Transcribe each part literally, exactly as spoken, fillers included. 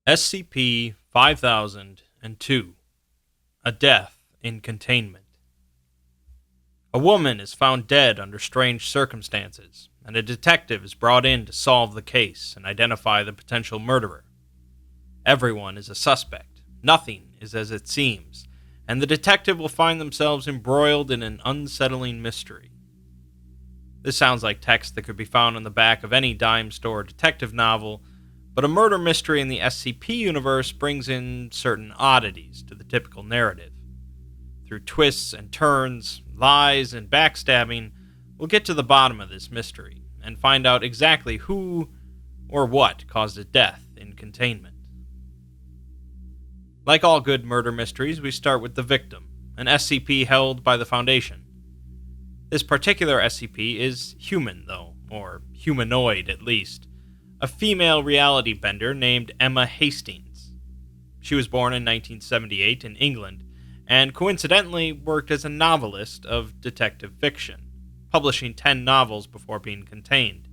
S C P five thousand two, A Death in Containment. A woman is found dead under strange circumstances, and a detective is brought in to solve the case and identify the potential murderer. Everyone is a suspect, nothing is as it seems, and the detective will find themselves embroiled in an unsettling mystery. This sounds like text that could be found on the back of any dime store detective novel, but a murder mystery in the S C P universe brings in certain oddities to the typical narrative. Through twists and turns, lies, and backstabbing, we'll get to the bottom of this mystery and find out exactly who or what caused a death in containment. Like all good murder mysteries, we start with the victim, an S C P held by the Foundation. This particular S C P is human, though, or humanoid at least, a female reality bender named Emma Hastings. She was born in nineteen seventy-eight in England, and coincidentally worked as a novelist of detective fiction, publishing ten novels before being contained.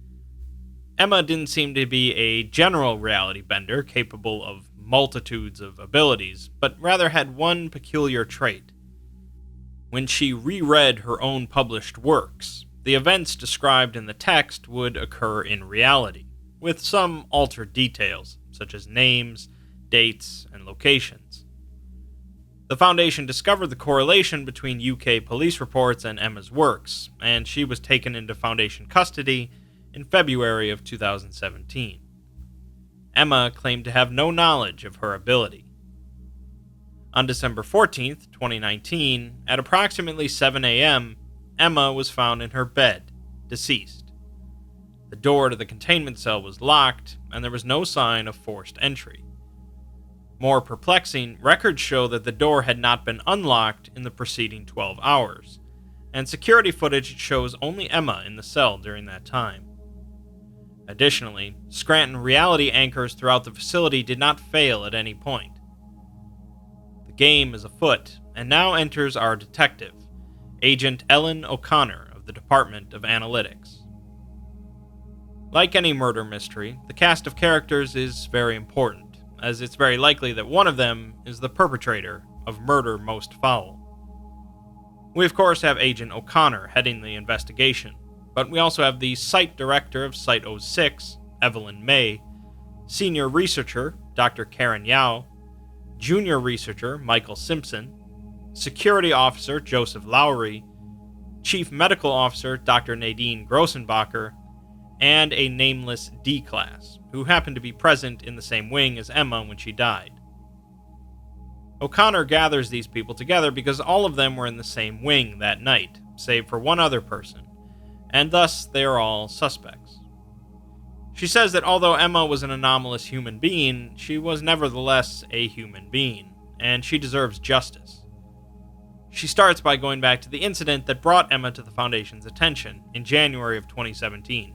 Emma didn't seem to be a general reality bender capable of multitudes of abilities, but rather had one peculiar trait. When she reread her own published works, the events described in the text would occur in reality, with some altered details, such as names, dates, and locations. The Foundation discovered the correlation between U K police reports and Emma's works, and she was taken into Foundation custody in February of two thousand seventeen. Emma claimed to have no knowledge of her ability. On December fourteenth, twenty nineteen, at approximately seven a.m., Emma was found in her bed, deceased. The door to the containment cell was locked, and there was no sign of forced entry. More perplexing, records show that the door had not been unlocked in the preceding twelve hours, and security footage shows only Emma in the cell during that time. Additionally, Scranton reality anchors throughout the facility did not fail at any point. The game is afoot, and now enters our detective, Agent Ellen O'Connor of the Department of Analytics. Like any murder mystery, the cast of characters is very important, as it's very likely that one of them is the perpetrator of Murder Most Foul. We of course have Agent O'Connor heading the investigation, but we also have the Site Director of Site oh six, Evelyn May, Senior Researcher, Doctor Karen Yao, Junior Researcher, Michael Simpson, Security Officer, Joseph Lowry, Chief Medical Officer, Doctor Nadine Grossenbacher, and a nameless D-Class, who happened to be present in the same wing as Emma when she died. O'Connor gathers these people together because all of them were in the same wing that night, save for one other person, and thus they are all suspects. She says that although Emma was an anomalous human being, she was nevertheless a human being, and she deserves justice. She starts by going back to the incident that brought Emma to the Foundation's attention in January of twenty seventeen.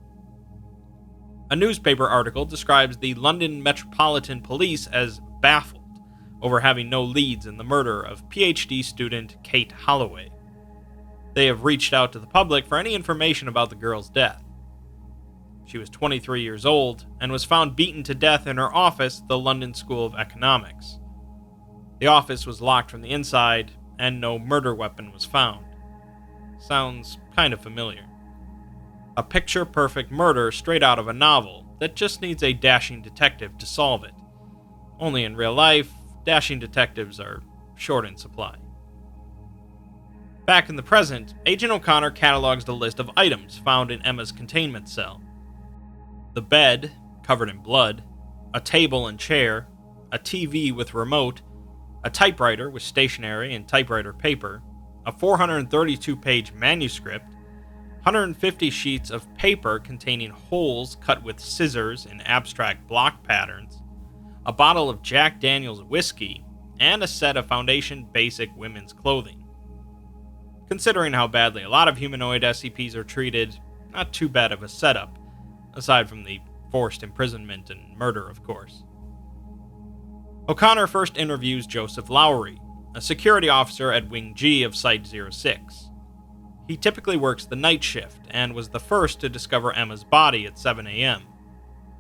A newspaper article describes the London Metropolitan Police as baffled over having no leads in the murder of PhD student Kate Holloway. They have reached out to the public for any information about the girl's death. She was twenty-three years old and was found beaten to death in her office at the London School of Economics. The office was locked from the inside, and no murder weapon was found. Sounds kind of familiar. A picture-perfect murder straight out of a novel that just needs a dashing detective to solve it. Only in real life, dashing detectives are short in supply. Back in the present, Agent O'Connor catalogs the list of items found in Emma's containment cell. The bed, covered in blood, a table and chair, a T V with remote, a typewriter with stationery and typewriter paper, a four hundred thirty-two page manuscript, one hundred fifty sheets of paper containing holes cut with scissors in abstract block patterns, a bottle of Jack Daniel's whiskey, and a set of Foundation basic women's clothing. Considering how badly a lot of humanoid S C Ps are treated, not too bad of a setup, aside from the forced imprisonment and murder, of course. O'Connor first interviews Joseph Lowry, a security officer at Wing G of Site oh six. He typically works the night shift and was the first to discover Emma's body at seven a.m.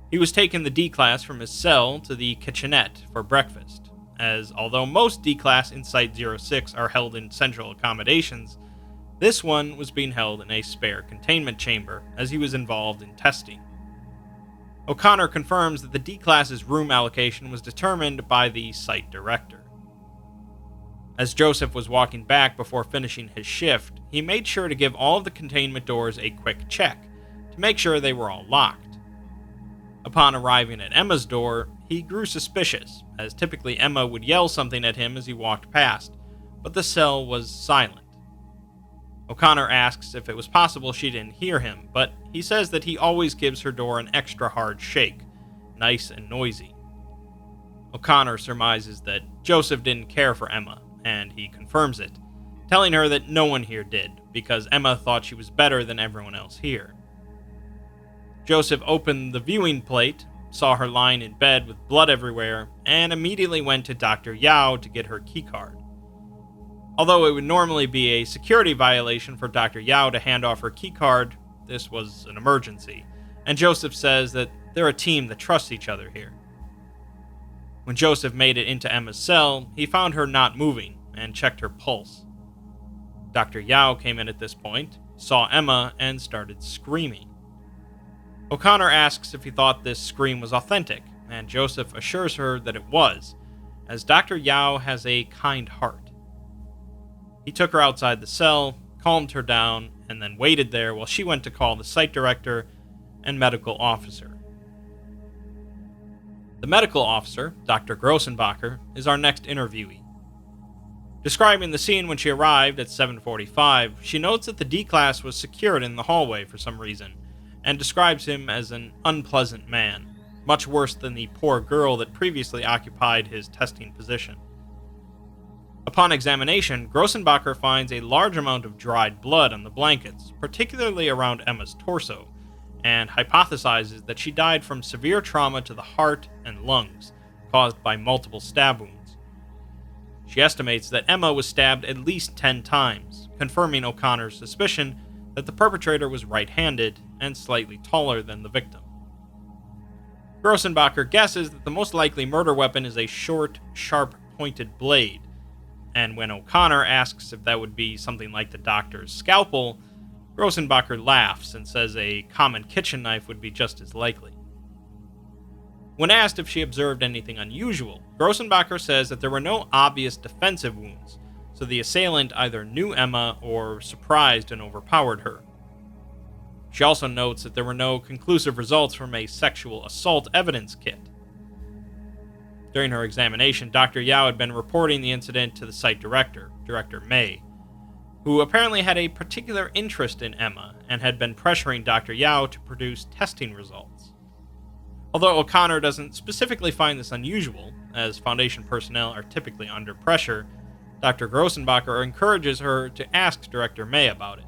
He was taking the D-Class from his cell to the kitchenette for breakfast, as although most D-Class in Site zero six are held in central accommodations, this one was being held in a spare containment chamber, as he was involved in testing. O'Connor confirms that the D-Class's room allocation was determined by the site director. As Joseph was walking back before finishing his shift, he made sure to give all of the containment doors a quick check, to make sure they were all locked. Upon arriving at Emma's door, he grew suspicious, as typically Emma would yell something at him as he walked past, but the cell was silent. O'Connor asks if it was possible she didn't hear him, but he says that he always gives her door an extra hard shake, nice and noisy. O'Connor surmises that Joseph didn't care for Emma, and he confirms it, telling her that no one here did, because Emma thought she was better than everyone else here. Joseph opened the viewing plate, saw her lying in bed with blood everywhere, and immediately went to Doctor Yao to get her keycard. Although it would normally be a security violation for Doctor Yao to hand off her keycard, this was an emergency, and Joseph says that they're a team that trusts each other here. When Joseph made it into Emma's cell, he found her not moving and checked her pulse. Doctor Yao came in at this point, saw Emma, and started screaming. O'Connor asks if he thought this scream was authentic, and Joseph assures her that it was, as Doctor Yao has a kind heart. He took her outside the cell, calmed her down, and then waited there while she went to call the site director and medical officer. The medical officer, Doctor Grossenbacher, is our next interviewee. Describing the scene when she arrived at seven forty-five, she notes that the D-Class was secured in the hallway for some reason, and describes him as an unpleasant man, much worse than the poor girl that previously occupied his testing position. Upon examination, Grossenbacher finds a large amount of dried blood on the blankets, particularly around Emma's torso, and hypothesizes that she died from severe trauma to the heart and lungs, caused by multiple stab wounds. She estimates that Emma was stabbed at least ten times, confirming O'Connor's suspicion that the perpetrator was right-handed and slightly taller than the victim. Grossenbacher guesses that the most likely murder weapon is a short, sharp-pointed blade, and when O'Connor asks if that would be something like the doctor's scalpel, Grossenbacher laughs and says a common kitchen knife would be just as likely. When asked if she observed anything unusual, Grossenbacher says that there were no obvious defensive wounds, so the assailant either knew Emma or surprised and overpowered her. She also notes that there were no conclusive results from a sexual assault evidence kit. During her examination, Doctor Yao had been reporting the incident to the site director, Director May, who apparently had a particular interest in Emma and had been pressuring Doctor Yao to produce testing results. Although O'Connor doesn't specifically find this unusual, as Foundation personnel are typically under pressure, Doctor Grossenbacher encourages her to ask Director May about it.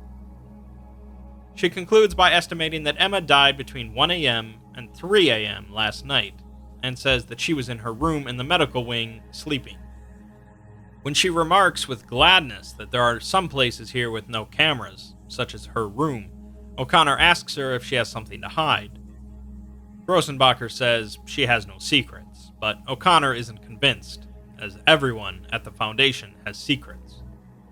She concludes by estimating that Emma died between one a.m. and three a.m. last night, and says that she was in her room in the medical wing, sleeping. When she remarks with gladness that there are some places here with no cameras, such as her room, O'Connor asks her if she has something to hide. Grossenbacher says she has no secrets, but O'Connor isn't convinced, as everyone at the Foundation has secrets.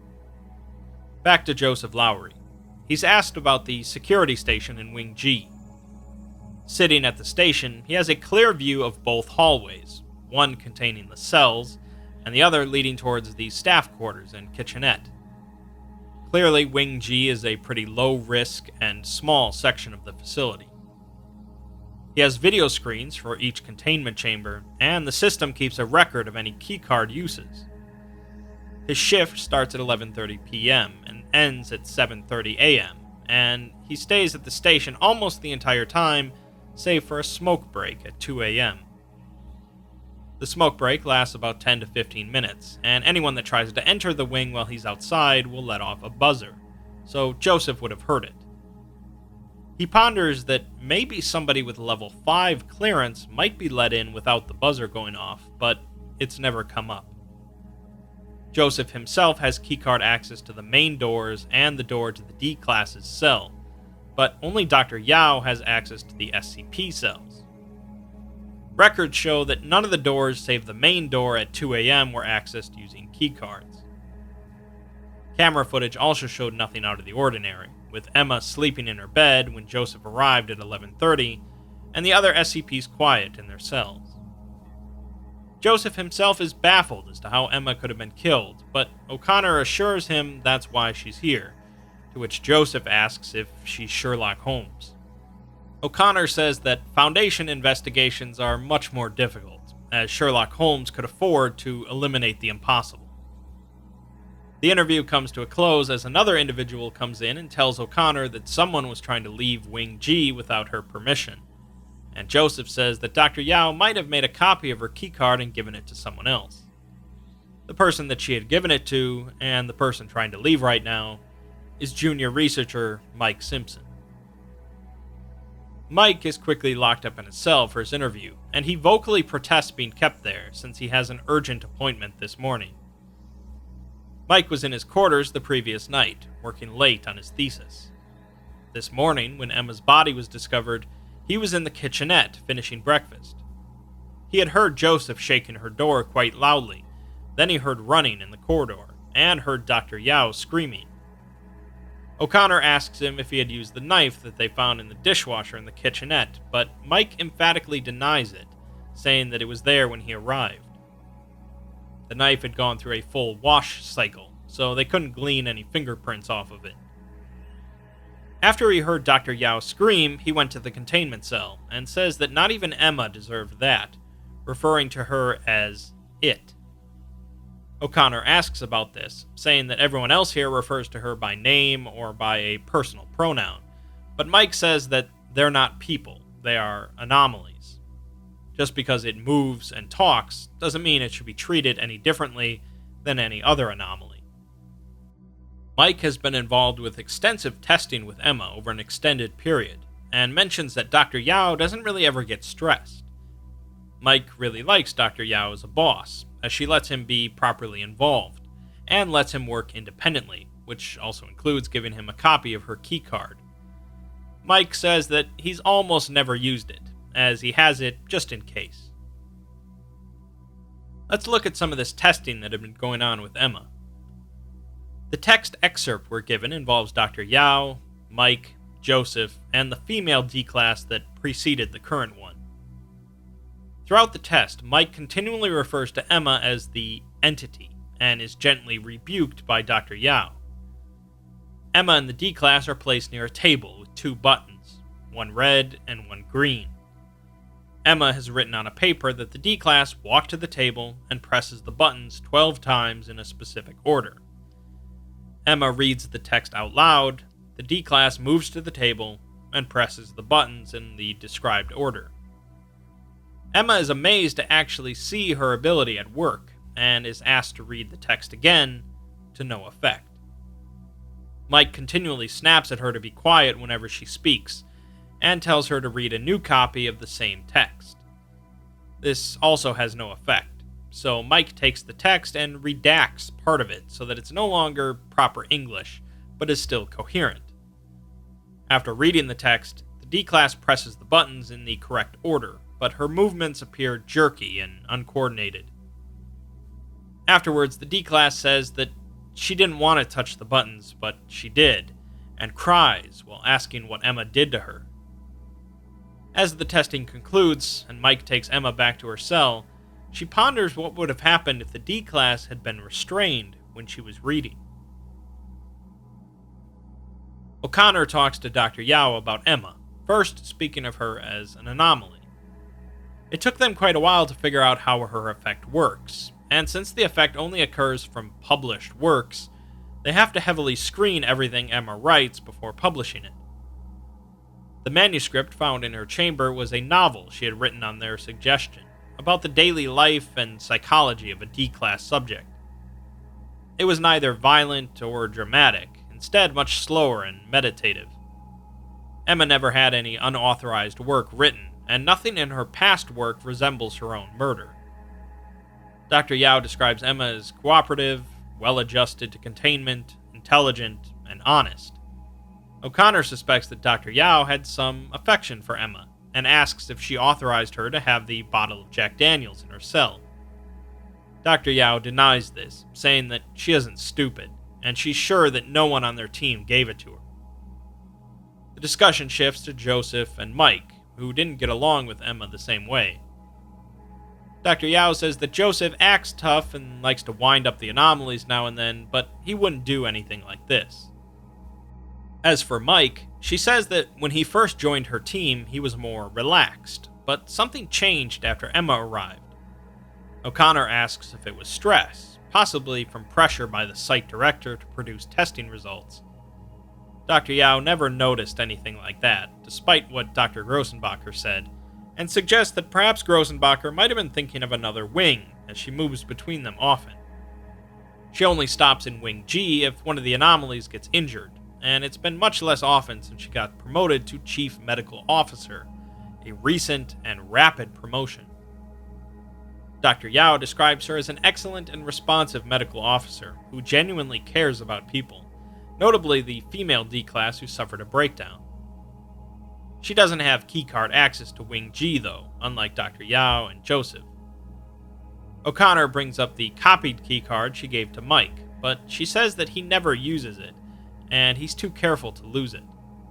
Back to Joseph Lowry. He's asked about the security station in Wing G. Sitting at the station, he has a clear view of both hallways, one containing the cells, and the other leading towards the staff quarters and kitchenette. Clearly, Wing G is a pretty low-risk and small section of the facility. He has video screens for each containment chamber, and the system keeps a record of any keycard uses. His shift starts at eleven thirty p.m. and ends at seven thirty a.m., and he stays at the station almost the entire time, save for a smoke break at two a.m. The smoke break lasts about ten to fifteen minutes, and anyone that tries to enter the wing while he's outside will let off a buzzer, so Joseph would have heard it. He ponders that maybe somebody with level five clearance might be let in without the buzzer going off, but it's never come up. Joseph himself has keycard access to the main doors and the door to the D-Class's cell, but only Doctor Yao has access to the S C P cells. Records show that none of the doors save the main door at two a.m. were accessed using keycards. Camera footage also showed nothing out of the ordinary, with Emma sleeping in her bed when Joseph arrived at eleven thirty, and the other S C Ps quiet in their cells. Joseph himself is baffled as to how Emma could have been killed, but O'Connor assures him that's why she's here, to which Joseph asks if she's Sherlock Holmes. O'Connor says that Foundation investigations are much more difficult, as Sherlock Holmes could afford to eliminate the impossible. The interview comes to a close as another individual comes in and tells O'Connor that someone was trying to leave Wing G without her permission, and Joseph says that Doctor Yao might have made a copy of her keycard and given it to someone else. The person that she had given it to, and the person trying to leave right now, is junior researcher Mike Simpson. Mike is quickly locked up in his cell for his interview, and he vocally protests being kept there since he has an urgent appointment this morning. Mike was in his quarters the previous night, working late on his thesis. This morning, when Emma's body was discovered, he was in the kitchenette finishing breakfast. He had heard Joseph shaking her door quite loudly, then he heard running in the corridor, and heard Doctor Yao screaming. O'Connor asks him if he had used the knife that they found in the dishwasher in the kitchenette, but Mike emphatically denies it, saying that it was there when he arrived. The knife had gone through a full wash cycle, so they couldn't glean any fingerprints off of it. After he heard Doctor Yao scream, he went to the containment cell, and says that not even Emma deserved that, referring to her as it. O'Connor asks about this, saying that everyone else here refers to her by name or by a personal pronoun, but Mike says that they're not people, they are anomalies. Just because it moves and talks doesn't mean it should be treated any differently than any other anomaly. Mike has been involved with extensive testing with Emma over an extended period, and mentions that Doctor Yao doesn't really ever get stressed. Mike really likes Doctor Yao as a boss, as she lets him be properly involved, and lets him work independently, which also includes giving him a copy of her keycard. Mike says that he's almost never used it, as he has it just in case. Let's look at some of this testing that had been going on with Emma. The text excerpt we're given involves Doctor Yao, Mike, Joseph, and the female D-class that preceded the current one. Throughout the test, Mike continually refers to Emma as the entity, and is gently rebuked by Doctor Yao. Emma and the D-class are placed near a table with two buttons, one red and one green. Emma has written on a paper that the D-class walk to the table and presses the buttons twelve times in a specific order. Emma reads the text out loud, the D-class moves to the table, and presses the buttons in the described order. Emma is amazed to actually see her ability at work, and is asked to read the text again, to no effect. Mike continually snaps at her to be quiet whenever she speaks, and tells her to read a new copy of the same text. This also has no effect. So Mike takes the text and redacts part of it so that it's no longer proper English, but is still coherent. After reading the text, the D-class presses the buttons in the correct order, but her movements appear jerky and uncoordinated. Afterwards, the D-class says that she didn't want to touch the buttons, but she did, and cries while asking what Emma did to her. As the testing concludes, and Mike takes Emma back to her cell, she ponders what would have happened if the D-class had been restrained when she was reading. O'Connor talks to Doctor Yao about Emma, first speaking of her as an anomaly. It took them quite a while to figure out how her effect works, and since the effect only occurs from published works, they have to heavily screen everything Emma writes before publishing it. The manuscript found in her chamber was a novel she had written on their suggestion, about the daily life and psychology of a D-class subject. It was neither violent or dramatic, instead much slower and meditative. Emma never had any unauthorized work written, and nothing in her past work resembles her own murder. Doctor Yao describes Emma as cooperative, well-adjusted to containment, intelligent, and honest. O'Connor suspects that Doctor Yao had some affection for Emma, and asks if she authorized her to have the bottle of Jack Daniels in her cell. Doctor Yao denies this, saying that she isn't stupid, and she's sure that no one on their team gave it to her. The discussion shifts to Joseph and Mike, who didn't get along with Emma the same way. Doctor Yao says that Joseph acts tough and likes to wind up the anomalies now and then, but he wouldn't do anything like this. As for Mike, she says that when he first joined her team, he was more relaxed, but something changed after Emma arrived. O'Connor asks if it was stress, possibly from pressure by the site director to produce testing results. Doctor Yao never noticed anything like that, despite what Doctor Grossenbacher said, and suggests that perhaps Grossenbacher might have been thinking of another wing, as she moves between them often. She only stops in Wing G if one of the anomalies gets injured, and it's been much less often since she got promoted to Chief Medical Officer, a recent and rapid promotion. Doctor Yao describes her as an excellent and responsive medical officer who genuinely cares about people, notably the female D-Class who suffered a breakdown. She doesn't have keycard access to Wing G, though, unlike Doctor Yao and Joseph. O'Connor brings up the copied keycard she gave to Mike, but she says that he never uses it, and he's too careful to lose it.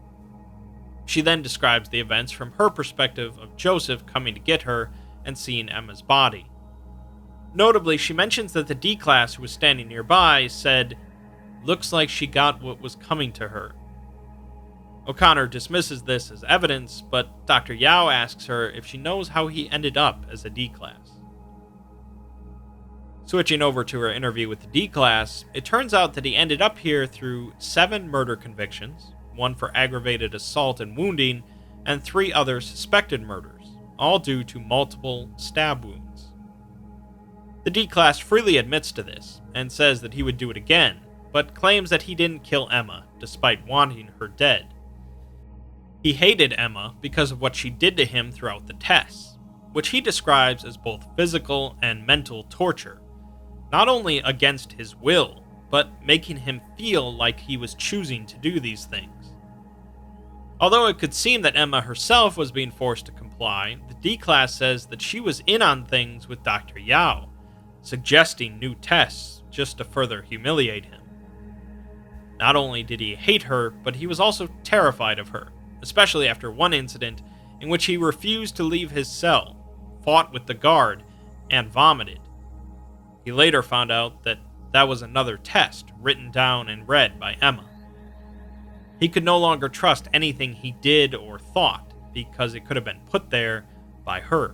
She then describes the events from her perspective of Joseph coming to get her and seeing Emma's body. Notably, she mentions that the D-Class who was standing nearby said, "Looks like she got what was coming to her." O'Connor dismisses this as evidence, but Doctor Yao asks her if she knows how he ended up as a D-Class. Switching over to her interview with the D-Class, it turns out that he ended up here through seven murder convictions, one for aggravated assault and wounding, and three other suspected murders, all due to multiple stab wounds. The D-Class freely admits to this, and says that he would do it again, but claims that he didn't kill Emma, despite wanting her dead. He hated Emma because of what she did to him throughout the tests, which he describes as both physical and mental torture, not only against his will, but making him feel like he was choosing to do these things. Although it could seem that Emma herself was being forced to comply, the D-Class says that she was in on things with Doctor Yao, suggesting new tests just to further humiliate him. Not only did he hate her, but he was also terrified of her, especially after one incident in which he refused to leave his cell, fought with the guard, and vomited. He later found out that that was another test written down and read by Emma. He could no longer trust anything he did or thought because it could have been put there by her.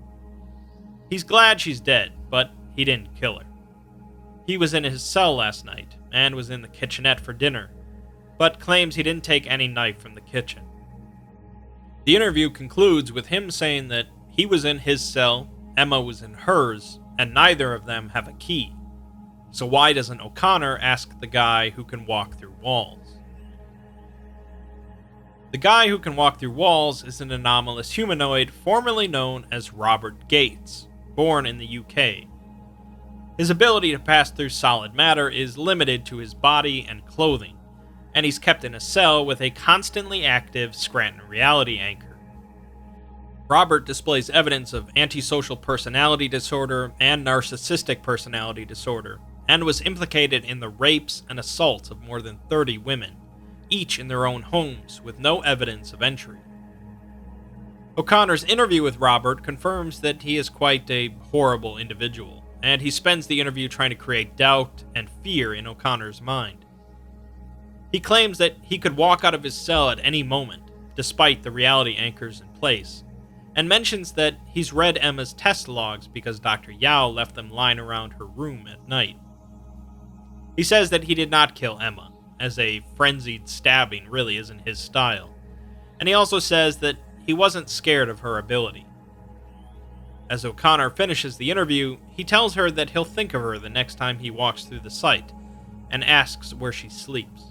He's glad she's dead, but he didn't kill her. He was in his cell last night and was in the kitchenette for dinner, but claims he didn't take any knife from the kitchen. The interview concludes with him saying that he was in his cell, Emma was in hers, and neither of them have a key. So why doesn't O'Connor ask the guy who can walk through walls? The guy who can walk through walls is an anomalous humanoid formerly known as Robert Gates, born in the U K. His ability to pass through solid matter is limited to his body and clothing, and he's kept in a cell with a constantly active Scranton reality anchor. Robert displays evidence of antisocial personality disorder and narcissistic personality disorder, and was implicated in the rapes and assaults of more than thirty women, each in their own homes with no evidence of entry. O'Connor's interview with Robert confirms that he is quite a horrible individual, and he spends the interview trying to create doubt and fear in O'Connor's mind. He claims that he could walk out of his cell at any moment, despite the reality anchors in place, and mentions that he's read Emma's test logs because Doctor Yao left them lying around her room at night. He says that he did not kill Emma, as a frenzied stabbing really isn't his style, and he also says that he wasn't scared of her ability. As O'Connor finishes the interview, he tells her that he'll think of her the next time he walks through the site, and asks where she sleeps.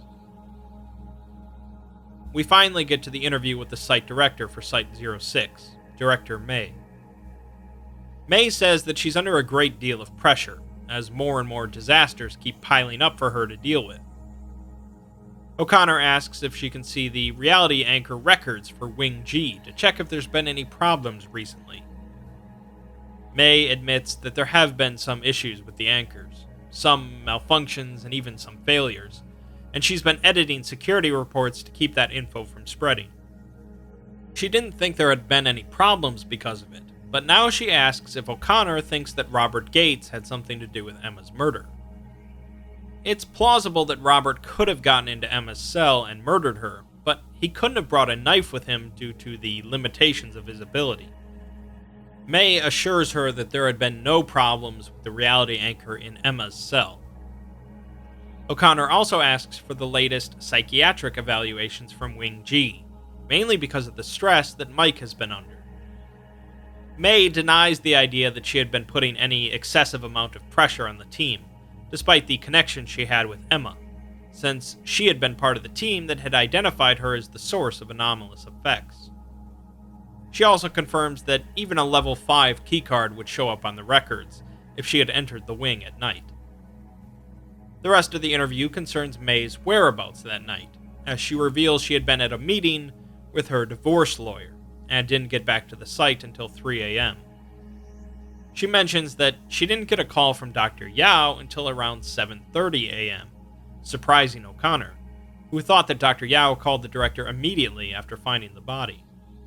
We finally get to the interview with the site director for Site zero six, Director May. May says that she's under a great deal of pressure, as more and more disasters keep piling up for her to deal with. O'Connor asks if she can see the reality anchor records for Wing G to check if there's been any problems recently. May admits that there have been some issues with the anchors, some malfunctions and even some failures, and she's been editing security reports to keep that info from spreading. She didn't think there had been any problems because of it, but now she asks if O'Connor thinks that Robert Gates had something to do with Emma's murder. It's plausible that Robert could have gotten into Emma's cell and murdered her, but he couldn't have brought a knife with him due to the limitations of his ability. May assures her that there had been no problems with the reality anchor in Emma's cell. O'Connor also asks for the latest psychiatric evaluations from Wing G, mainly because of the stress that Mike has been under. May denies the idea that she had been putting any excessive amount of pressure on the team, despite the connection she had with Emma, since she had been part of the team that had identified her as the source of anomalous effects. She also confirms that even a level five keycard would show up on the records if she had entered the wing at night. The rest of the interview concerns May's whereabouts that night, as she reveals she had been at a meeting with her divorce lawyer and didn't get back to the site until three a.m. She mentions that she didn't get a call from Doctor Yao until around seven thirty a.m., surprising O'Connor, who thought that Doctor Yao called the director immediately after finding the body.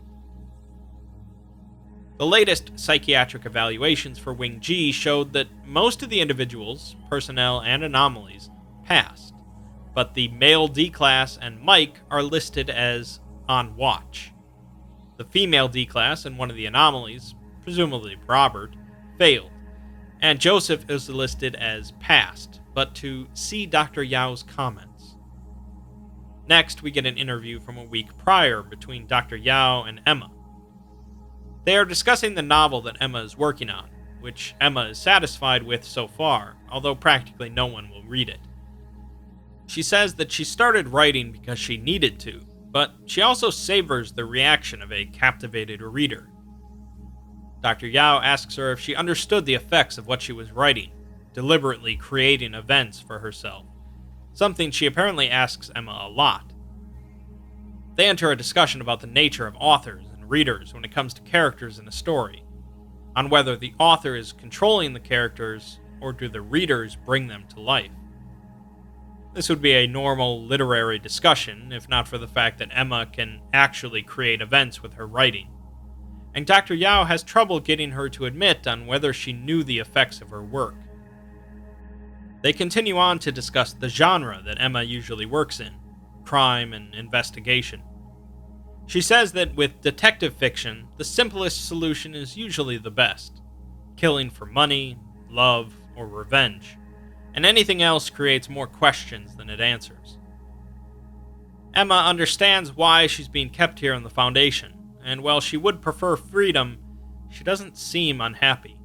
The latest psychiatric evaluations for Wing G showed that most of the individuals, personnel, and anomalies passed, but the male D-Class and Mike are listed as on watch. The female D-Class and one of the anomalies, presumably Robert, failed, and Joseph is listed as passed, but to see Doctor Yao's comments. Next, we get an interview from a week prior between Doctor Yao and Emma. They are discussing the novel that Emma is working on, which Emma is satisfied with so far, although practically no one will read it. She says that she started writing because she needed to, but she also savors the reaction of a captivated reader. Doctor Yao asks her if she understood the effects of what she was writing, deliberately creating events for herself, something she apparently asks Emma a lot. They enter a discussion about the nature of authors and readers when it comes to characters in a story, on whether the author is controlling the characters or do the readers bring them to life. This would be a normal literary discussion if not for the fact that Emma can actually create events with her writing, and Doctor Yao has trouble getting her to admit on whether she knew the effects of her work. They continue on to discuss the genre that Emma usually works in, crime and investigation. She says that with detective fiction, the simplest solution is usually the best, killing for money, love, or revenge, and anything else creates more questions than it answers. Emma understands why she's being kept here in the Foundation, and while she would prefer freedom, she doesn't seem unhappy.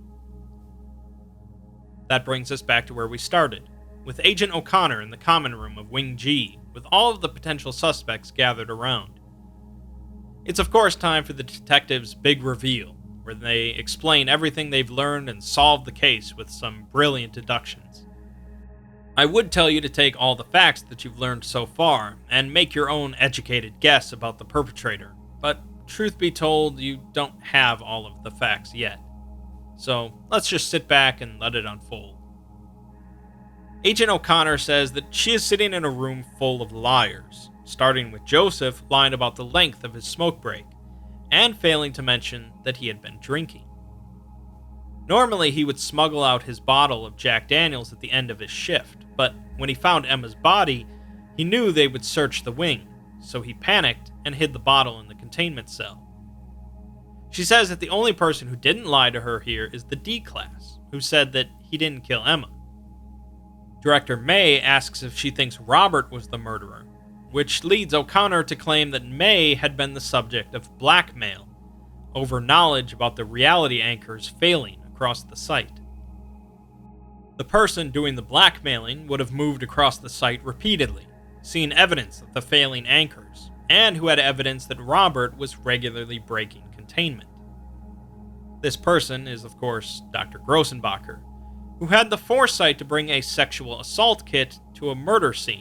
That brings us back to where we started, with Agent O'Connor in the common room of Wing G, with all of the potential suspects gathered around. It's of course time for the detectives' big reveal, where they explain everything they've learned and solve the case with some brilliant deductions. I would tell you to take all the facts that you've learned so far and make your own educated guess about the perpetrator, but truth be told, you don't have all of the facts yet. So let's just sit back and let it unfold. Agent O'Connor says that she is sitting in a room full of liars, starting with Joseph lying about the length of his smoke break, and failing to mention that he had been drinking. Normally, he would smuggle out his bottle of Jack Daniels at the end of his shift, but when he found Emma's body, he knew they would search the wing, so he panicked and hid the bottle in the containment cell. She says that the only person who didn't lie to her here is the D-Class, who said that he didn't kill Emma. Director May asks if she thinks Robert was the murderer, which leads O'Connor to claim that May had been the subject of blackmail over knowledge about the reality anchors failing across the site. The person doing the blackmailing would have moved across the site repeatedly, seen evidence of the failing anchors, and who had evidence that Robert was regularly breaking containment. This person is, of course, Doctor Grossenbacher, who had the foresight to bring a sexual assault kit to a murder scene,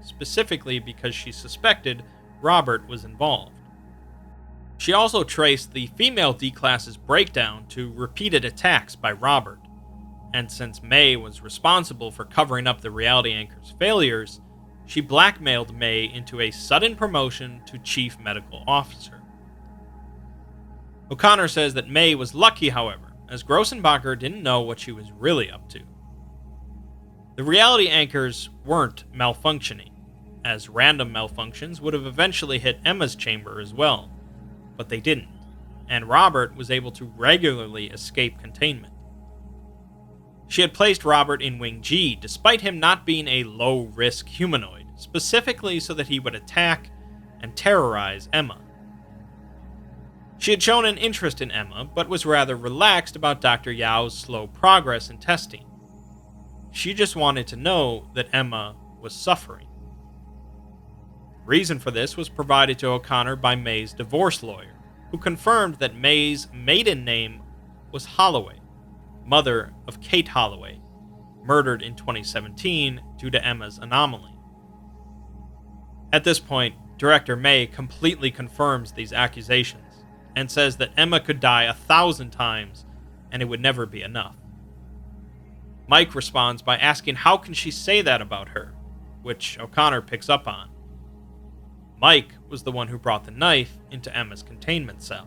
specifically because she suspected Robert was involved. She also traced the female D-Class's breakdown to repeated attacks by Robert, and since May was responsible for covering up the reality anchor's failures, she blackmailed May into a sudden promotion to chief medical officer. O'Connor says that May was lucky, however, as Grossenbacher didn't know what she was really up to. The reality anchors weren't malfunctioning, as random malfunctions would have eventually hit Emma's chamber as well, but they didn't, and Robert was able to regularly escape containment. She had placed Robert in Wing G despite him not being a low-risk humanoid, specifically so that he would attack and terrorize Emma. She had shown an interest in Emma, but was rather relaxed about Doctor Yao's slow progress in testing. She just wanted to know that Emma was suffering. Reason for this was provided to O'Connor by May's divorce lawyer, who confirmed that May's maiden name was Holloway, mother of Kate Holloway, murdered in twenty seventeen due to Emma's anomaly. At this point, Director May completely confirms these accusations and says that Emma could die a thousand times and it would never be enough. Mike responds by asking how can she say that about her, which O'Connor picks up on. Mike was the one who brought the knife into Emma's containment cell.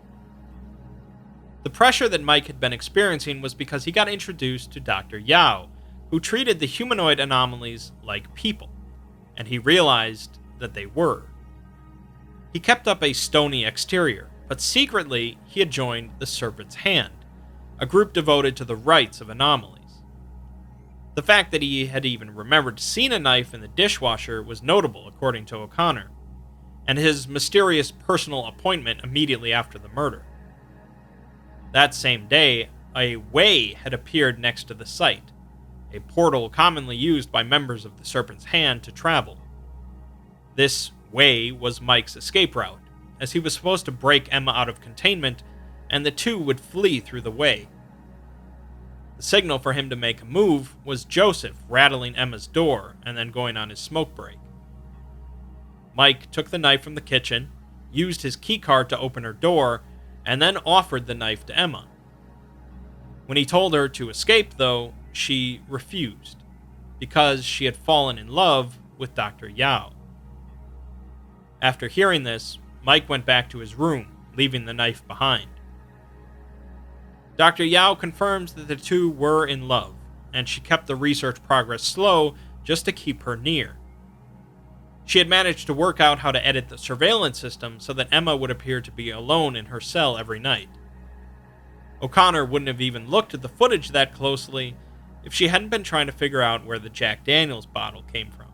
The pressure that Mike had been experiencing was because he got introduced to Doctor Yao, who treated the humanoid anomalies like people, and he realized that they were. He kept up a stony exterior, but secretly he had joined the Serpent's Hand, a group devoted to the rights of anomalies. The fact that he had even remembered seeing a knife in the dishwasher was notable, according to O'Connor, and his mysterious personal appointment immediately after the murder. That same day, a way had appeared next to the site, a portal commonly used by members of the Serpent's Hand to travel. This way was Mike's escape route, as he was supposed to break Emma out of containment, and the two would flee through the way. The signal for him to make a move was Joseph rattling Emma's door and then going on his smoke break. Mike took the knife from the kitchen, used his keycard to open her door, and then offered the knife to Emma. When he told her to escape, though, she refused, because she had fallen in love with Doctor Yao. After hearing this, Mike went back to his room, leaving the knife behind. Doctor Yao confirms that the two were in love, and she kept the research progress slow just to keep her near. She had managed to work out how to edit the surveillance system so that Emma would appear to be alone in her cell every night. O'Connor wouldn't have even looked at the footage that closely if she hadn't been trying to figure out where the Jack Daniels bottle came from.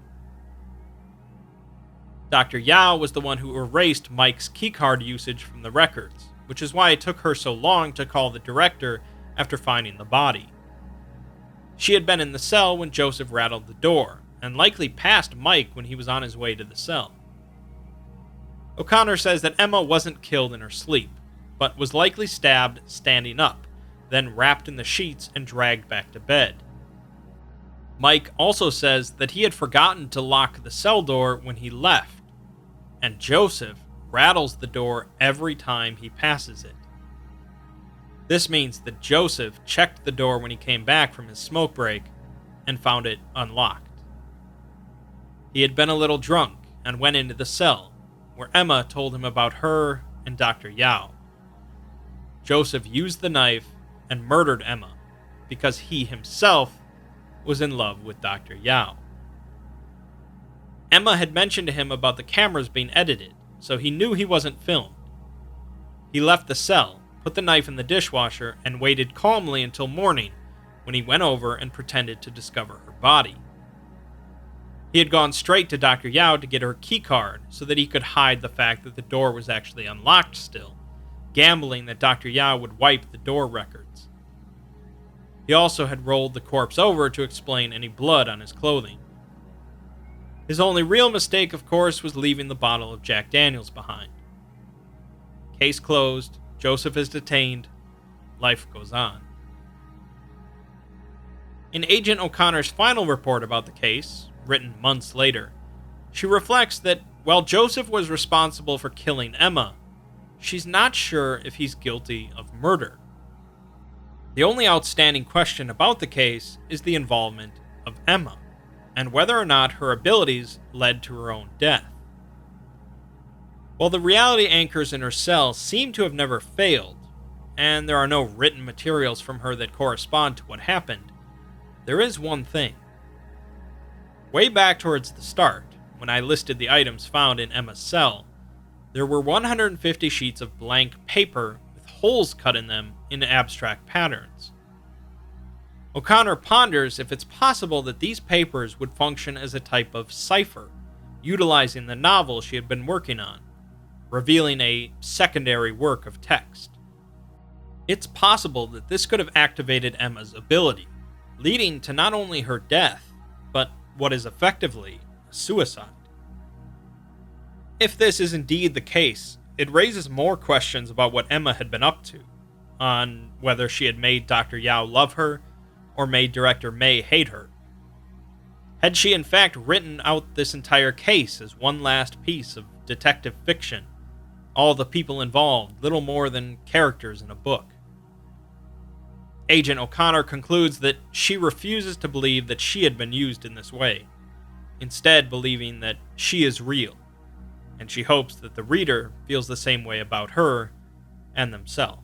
Doctor Yao was the one who erased Mike's keycard usage from the records, which is why it took her so long to call the director after finding the body. She had been in the cell when Joseph rattled the door, and likely passed Mike when he was on his way to the cell. O'Connor says that Emma wasn't killed in her sleep, but was likely stabbed standing up, then wrapped in the sheets and dragged back to bed. Mike also says that he had forgotten to lock the cell door when he left, and Joseph rattles the door every time he passes it. This means that Joseph checked the door when he came back from his smoke break and found it unlocked. He had been a little drunk and went into the cell, where Emma told him about her and Doctor Yao. Joseph used the knife and murdered Emma because he himself was in love with Doctor Yao. Emma had mentioned to him about the cameras being edited, so he knew he wasn't filmed. He left the cell, put the knife in the dishwasher, and waited calmly until morning, when he went over and pretended to discover her body. He had gone straight to Doctor Yao to get her keycard so that he could hide the fact that the door was actually unlocked still, gambling that Doctor Yao would wipe the door records. He also had rolled the corpse over to explain any blood on his clothing. His only real mistake, of course, was leaving the bottle of Jack Daniels behind. Case closed, Joseph is detained, life goes on. In Agent O'Connor's final report about the case, written months later, She reflects that while Joseph was responsible for killing Emma, she's not sure if he's guilty of murder. The only outstanding question about the case is the involvement of Emma, and whether or not her abilities led to her own death. While the reality anchors in her cell seem to have never failed, and there are no written materials from her that correspond to what happened, there is one thing. Way back towards the start, when I listed the items found in Emma's cell, there were one hundred fifty sheets of blank paper with holes cut in them in abstract patterns. O'Connor ponders if it's possible that these papers would function as a type of cipher, utilizing the novel she had been working on, revealing a secondary work of text. It's possible that this could have activated Emma's ability, leading to not only her death, but what is effectively a suicide. If this is indeed the case, it raises more questions about what Emma had been up to, on whether she had made Doctor Yao love her, or made Director May hate her. Had she in fact written out this entire case as one last piece of detective fiction, all the people involved little more than characters in a book? Agent O'Connor concludes that she refuses to believe that she had been used in this way, instead believing that she is real, and she hopes that the reader feels the same way about her and themselves.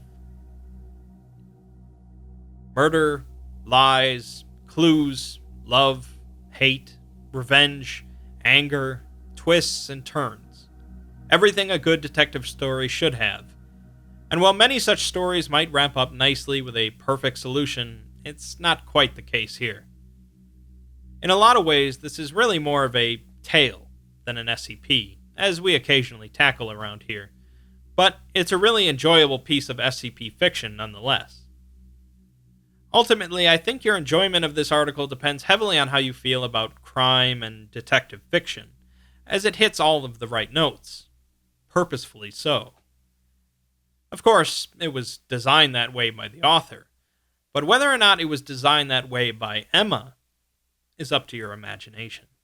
Murder, lies, clues, love, hate, revenge, anger, twists and turns. Everything a good detective story should have. And while many such stories might wrap up nicely with a perfect solution, it's not quite the case here. In a lot of ways, this is really more of a tale than an S C P, as we occasionally tackle around here, but it's a really enjoyable piece of S C P fiction nonetheless. Ultimately, I think your enjoyment of this article depends heavily on how you feel about crime and detective fiction, as it hits all of the right notes, purposefully so. Of course, it was designed that way by the author, but whether or not it was designed that way by Emma is up to your imagination.